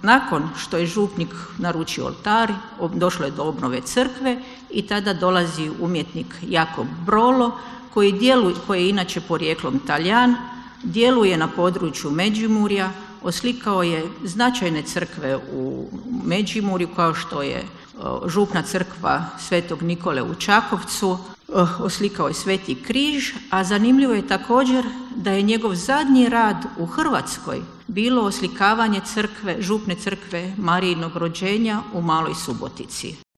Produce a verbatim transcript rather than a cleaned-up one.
Nakon što je župnik naručio oltar, došlo je do obnove crkve i tada dolazi umjetnik Jakob Brolo, koji, djeluje, koji je inače porijeklom Talijan, djeluje na području Međimurja, oslikao je značajne crkve u Međimurju kao što je župna crkva Svetog Nikole u Čakovcu, oslikao je Sveti križ, a zanimljivo je također da je njegov zadnji rad u Hrvatskoj bilo oslikavanje crkve, župne crkve Marijinog rođenja u Maloj Subotici.